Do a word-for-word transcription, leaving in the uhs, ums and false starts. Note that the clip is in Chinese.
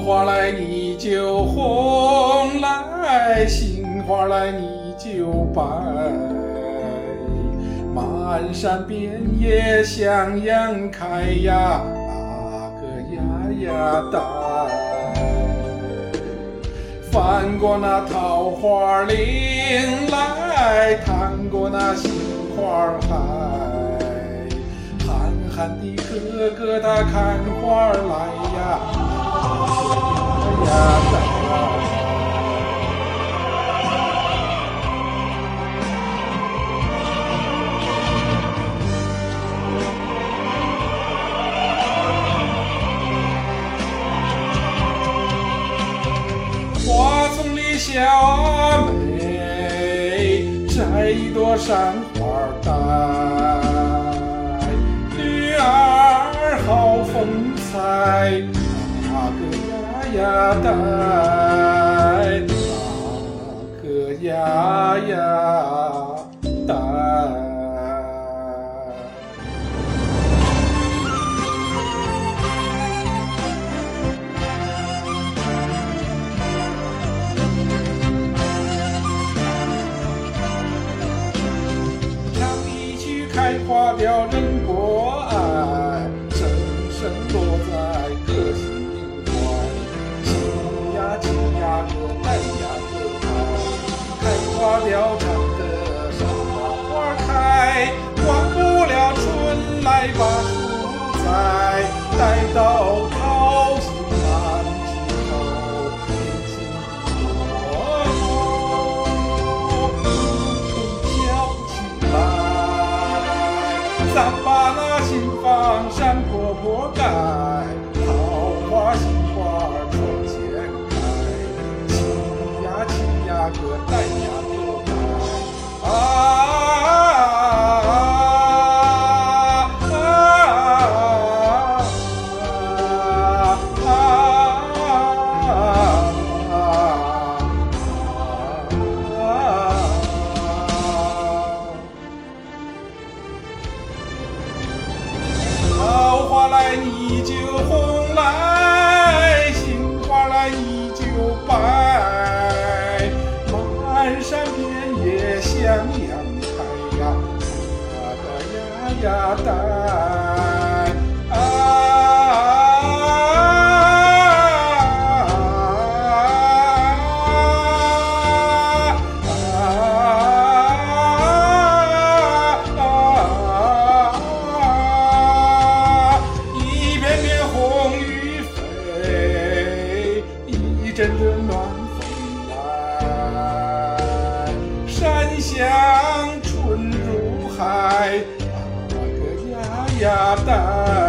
花来你就红来，杏花来你就白，满山遍野向阳开呀，那个呀呀带。翻过那桃花岭来，趟过那杏花海，憨憨的哥哥他看花来呀，呀呀带。花丛里小妹摘一朵山花带，女儿好风采，那个呀呀带，那个呀呀带。开花标人过爱，声声落在歌心怀。亲呀亲呀歌带呀歌带，开花标唱得山花花开，忘不了春来把树栽，待到桃心满枝头，年轻的我们飘起来。咱把那心房山坡坡盖，桃花杏花窗前开，亲呀亲呀歌带呀歌带，啊啊啊桃花来你就红来，杏花来你就白，满山遍野向阳开呀，那个呀呀带，啊阵阵暖风来，山乡春如海，那个呀呀带。